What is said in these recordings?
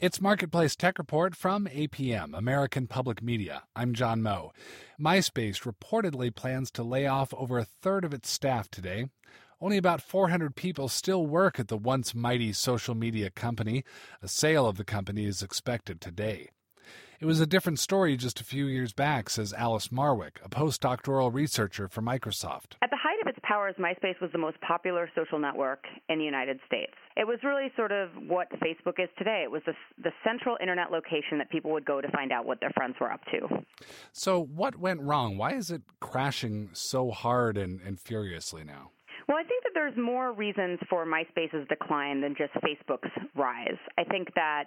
It's Marketplace Tech Report from APM, American Public Media. I'm John Moe. MySpace reportedly plans to lay off over a third of its staff today. Only about 400 people still work at the once mighty social media company. A sale of the company is expected today. It was a different story just a few years back, says Alice Marwick, a postdoctoral researcher for Microsoft. At the height of its powers, MySpace was the most popular social network in the United States. It was really sort of what Facebook is today. It was the central internet location that people would go to find out what their friends were up to. So what went wrong? Why is it crashing so hard and furiously now? Well, I think that there's more reasons for MySpace's decline than just Facebook's rise. I think that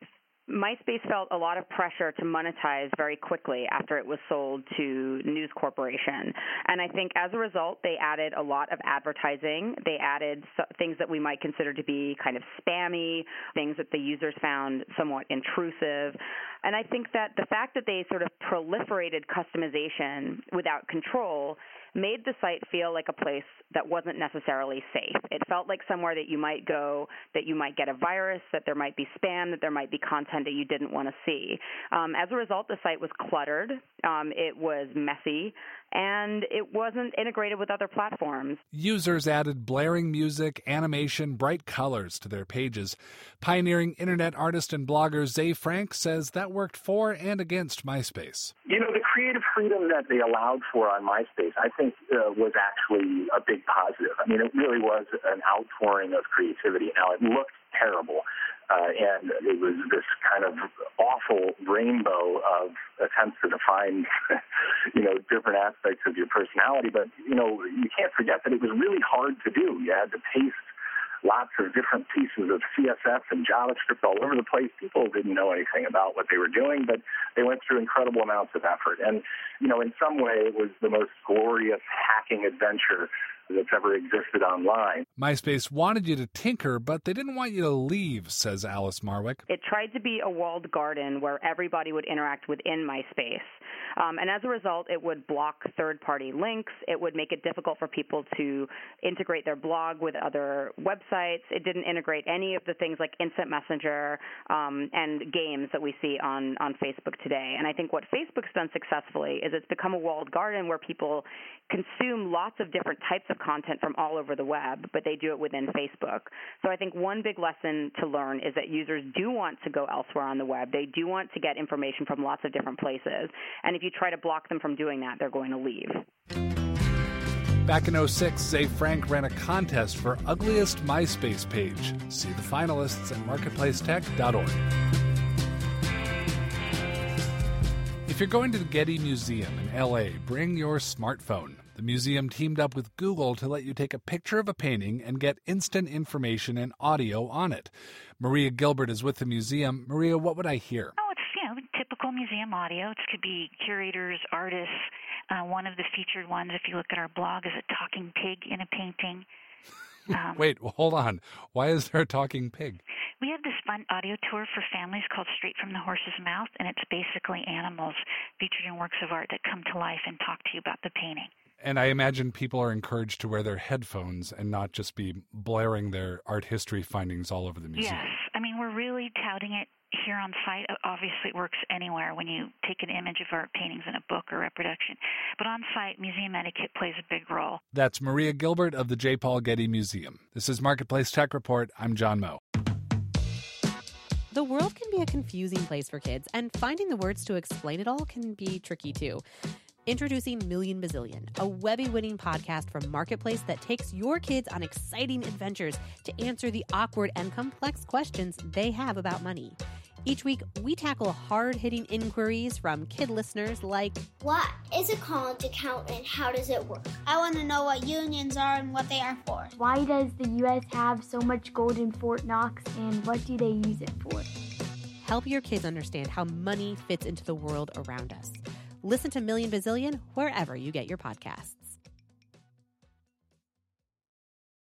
MySpace felt a lot of pressure to monetize very quickly after it was sold to News Corporation. And I think as a result, they added a lot of advertising. They added things that we might consider to be kind of spammy, things that the users found somewhat intrusive. And I think that the fact that they sort of proliferated customization without control made the site feel like a place that wasn't necessarily safe. It felt like somewhere that you might go, that you might get a virus, that there might be spam, that there might be content that you didn't want to see. As a result, the site was cluttered, it was messy, and it wasn't integrated with other platforms. Users added blaring music, animation, bright colors to their pages. Pioneering internet artist and blogger Ze Frank says that worked for and against MySpace. You know, the creative freedom that they allowed for on MySpace, I think, was actually a big positive. I mean, it really was an outpouring of creativity. Now, it looked terrible, and it was this kind of awful rainbow of attempts to define, different aspects of your personality. But, you can't forget that it was really hard to do. You had to paste lots of different pieces of CSS and JavaScript all over the place. People didn't know anything about what they were doing, but they went through incredible amounts of effort. And, in some way, it was the most glorious hacking adventure that's ever existed online. MySpace wanted you to tinker, but they didn't want you to leave, says Alice Marwick. It tried to be a walled garden where everybody would interact within MySpace. And as a result, it would block third-party links. It would make it difficult for people to integrate their blog with other websites. It didn't integrate any of the things like Instant Messenger and games that we see on Facebook today. And I think what Facebook's done successfully is it's become a walled garden where people consume lots of different types of content from all over the web, but they do it within Facebook. So I think one big lesson to learn is that users do want to go elsewhere on the web. They do want to get information from lots of different places. And if you try to block them from doing that, they're going to leave. Back in 2006, Ze Frank ran a contest for Ugliest MySpace Page. See the finalists at marketplacetech.org. If you're going to the Getty Museum in L.A., bring your smartphone. The museum teamed up with Google to let you take a picture of a painting and get instant information and audio on it. Maria Gilbert is with the museum. Maria, what would I hear? Oh, it's, typical museum audio. It could be curators, artists. One of the featured ones, if you look at our blog, is a talking pig in a painting. Wait, hold on. Why is there a talking pig? We have this fun audio tour for families called Straight from the Horse's Mouth, and it's basically animals featured in works of art that come to life and talk to you about the painting. And I imagine people are encouraged to wear their headphones and not just be blaring their art history findings all over the museum. Yes. We're really touting it here on site. Obviously, it works anywhere when you take an image of art paintings in a book or reproduction. But on site, museum etiquette plays a big role. That's Maria Gilbert of the J. Paul Getty Museum. This is Marketplace Tech Report. I'm John Moe. The world can be a confusing place for kids, and finding the words to explain it all can be tricky too. Introducing Million Bazillion, a Webby-winning podcast from Marketplace that takes your kids on exciting adventures to answer the awkward and complex questions they have about money. Each week, we tackle hard-hitting inquiries from kid listeners like, what is a college account and how does it work? I want to know what unions are and what they are for. Why does the U.S. have so much gold in Fort Knox and what do they use it for? Help your kids understand how money fits into the world around us. Listen to Million Bazillion wherever you get your podcasts.